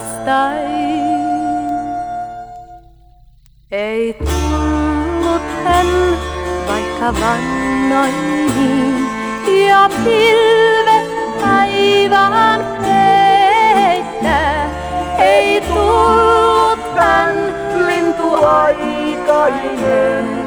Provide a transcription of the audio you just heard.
vastain. Ei tullut hän, vaikka vannoin ja pilvet taivaan peittää. Ei tullut hän, lintu aikainen.